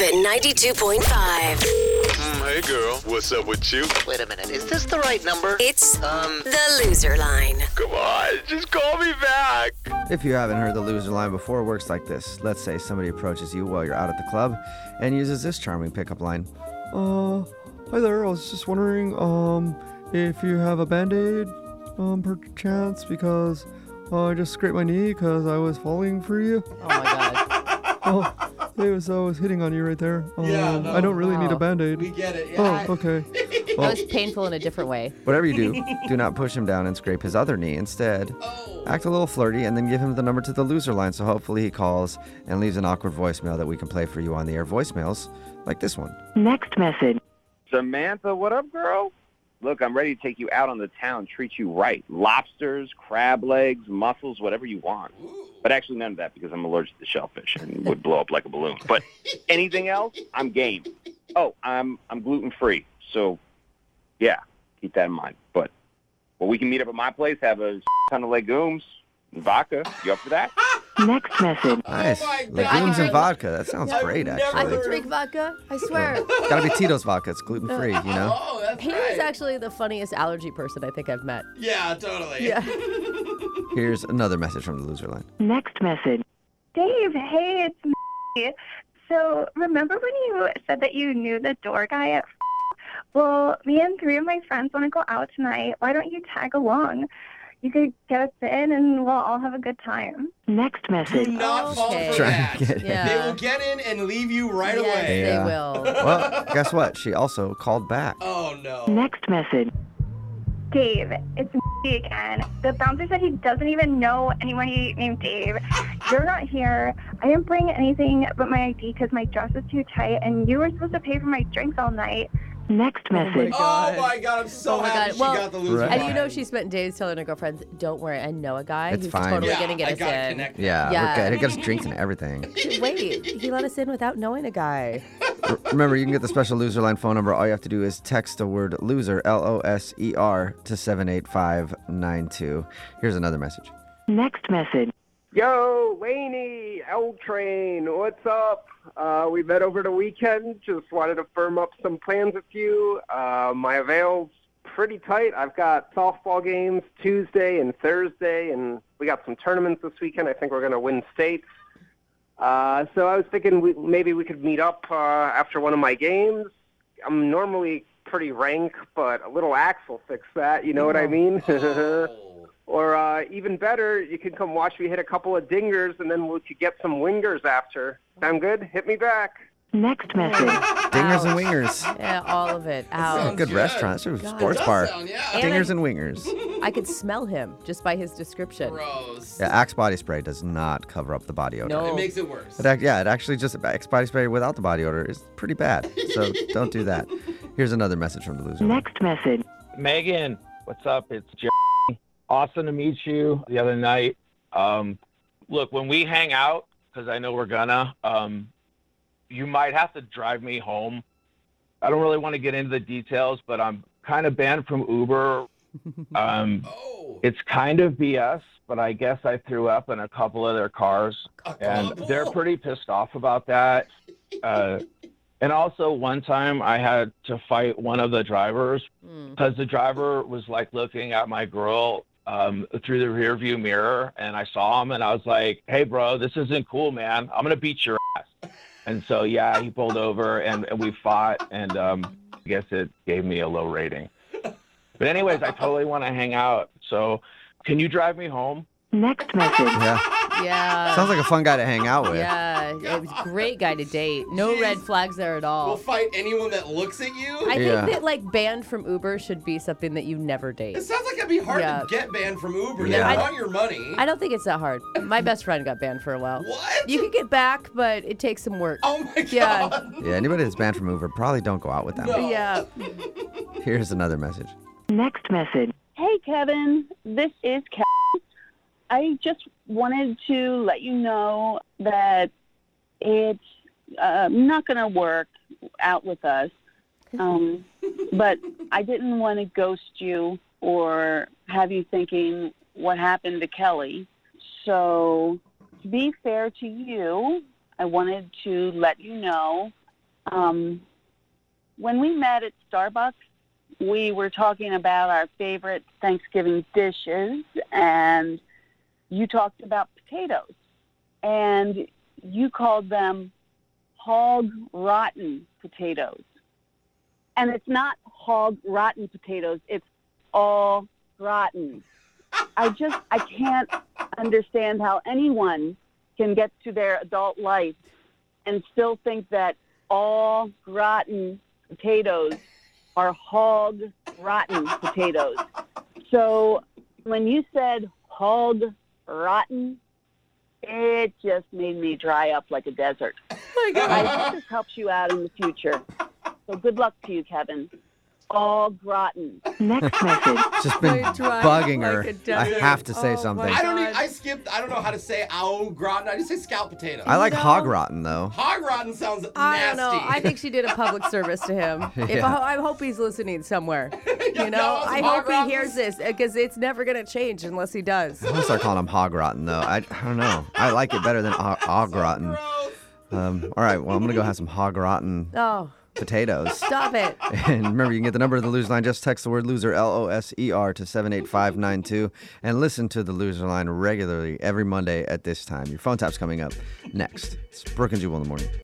at 92.5. Hey, girl. What's up with you? Wait a minute. Is this the right number? It's the Loser Line. Come on, just call me back. If you haven't heard the loser line before, it works like this. Let's say somebody approaches you while you're out at the club and uses this charming pickup line. Hi there, I was just wondering, if you have a Band-Aid, per chance, because I just scraped my knee because I was falling for you. Oh my God. I was hitting on you right there. No, I don't really need a wow. Band-Aid. We get it. Yeah. Oh, okay. That was painful in a different way. Whatever you do not push him down and scrape his other knee. Instead, act a little flirty and then give him the number to the loser line, so hopefully he calls and leaves an awkward voicemail that we can play for you on the air. Voicemails like this one. Next message. Samantha, what up, girl? Look, I'm ready to take you out on the town, treat you right. Lobsters, crab legs, mussels, whatever you want. But actually none of that because I'm allergic to shellfish and would blow up like a balloon. But anything else, I'm game. Oh, I'm gluten-free. So, yeah, keep that in mind. But we can meet up at my place, have a ton of legumes and vodka. You up for that? Next message. Nice. my God. Legumes and vodka. That sounds I've great, never I actually. can drink vodka. I swear. Gotta be Tito's vodka. It's gluten-free, you know? Oh, that's He right. was actually the funniest allergy person I think I've met. Yeah, totally. Yeah. Here's another message from the loser line. Next message. Dave, hey, it's me. So remember when you said that you knew the door guy at Well, me and 3 of my friends want to go out tonight. Why don't you tag along? You could get us in and we'll all have a good time. Next Do message. not fall Okay. for Trying that. to get in. Yeah. They will get in and leave you right Yes, away. they Yeah. will. Well, guess what? She also called back. Oh, no. Next message. Dave, it's me again. The bouncer said he doesn't even know anybody named Dave. You're not here. I didn't bring anything but my ID because my dress was too tight, and you were supposed to pay for my drinks all night. Next message. Oh, my God. I'm so Oh my happy God. she Well, got the loser Right. And you line. know she spent days telling her girlfriends, don't worry, I know a guy It's who's fine. totally Yeah, going to get I us gotta in. connect. Yeah, Yeah. we're good. He got us drinks and everything. Wait, he let us in without knowing a guy. Remember, you can get the special loser line phone number. All you have to do is text the word loser, L-O-S-E-R, to 78592. Here's another message. Next message. Yo, Laney, L Train, what's up? We met over the weekend. Just wanted to firm up some plans with you. My avail's pretty tight. I've got softball games Tuesday and Thursday, and we got some tournaments this weekend. I think we're going to win states. So I was thinking maybe we could meet up after one of my games. I'm normally pretty rank, but a little axe will fix that. You know what I mean? Or even better, you can come watch me hit a couple of dingers, and then we could get some wingers after. Sound good? Hit me back. Next message. Dingers and wingers. Yeah, all of it. sounds Out. Good good. restaurant. It's a God. sports It does bar. sound, yeah. Dingers and wingers. I could smell him just by his description. Gross. Yeah, Axe body spray does not cover up the body odor. No. It makes it worse. It actually just Axe body spray without the body odor is pretty bad. So don't do that. Here's another message from the loser line. Next message. Megan, what's up? It's Jeremy. Awesome to meet you the other night. Look, when we hang out, because I know we're gonna, you might have to drive me home. I don't really want to get into the details, but I'm kind of banned from Uber. Oh. It's kind of BS, but I guess I threw up in a couple of their cars, and they're pretty pissed off about that. And also one time I had to fight one of the drivers because the driver was like looking at my girl through the rear view mirror, and I saw him and I was like, hey bro, this isn't cool, man. I'm going to beat your ass. And so, yeah, he pulled over and we fought, and I guess it gave me a low rating. But anyways, I totally want to hang out. So can you drive me home? Next message. Yeah. Yeah. Sounds like a fun guy to hang out with. Yeah, it was a great guy to date. No Jeez. red flags there at We'll all. fight anyone that looks at you. I Yeah. think that like banned from Uber should be something that you never date. It sounds like it'd be hard Yeah. to get banned from Uber. Yeah. They want your money. I don't think it's that hard. My best friend got banned for a while. What? You can get back, but it takes some work. Oh my god. Yeah. Yeah, anybody that's banned from Uber, probably don't go out with them. No. Yeah. Here's another message. Next message. Hey, Kevin. This is Kevin. I just wanted to let you know that it's not going to work out with us. But I didn't want to ghost you or have you thinking what happened to Kelly. So to be fair to you, I wanted to let you know When we met at Starbucks, we were talking about our favorite Thanksgiving dishes, and you talked about potatoes. And you called them hog rotten potatoes. And it's not hog rotten potatoes, it's all rotten. I can't understand how anyone can get to their adult life and still think that all rotten potatoes are hog rotten potatoes. So when you said hog rotten, it just made me dry up like a desert. Oh my God. I hope this helps you out in the future. So good luck to you, Kevin. All rotten. Next message. Just been bugging her. I have to say something. I don't know how to say au gratin. I just say scalp potato. I like hog rotten, though. Hog rotten sounds nasty. I don't know. I think she did a public service to him. I hope he's listening somewhere. You know, I hope he hears this because it's never going to change unless he does. I'm going to start calling him hog rotten, though. I don't know. I like it better than hog rotten. All right, well, I'm going to go have some hog rotten potatoes. Stop it. And remember, you can get the number of the Loser Line. Just text the word loser, L-O-S-E-R, to 78592 and listen to the Loser Line regularly every Monday at this time. Your phone tap's coming up next. It's Brooke and Jubal in the morning.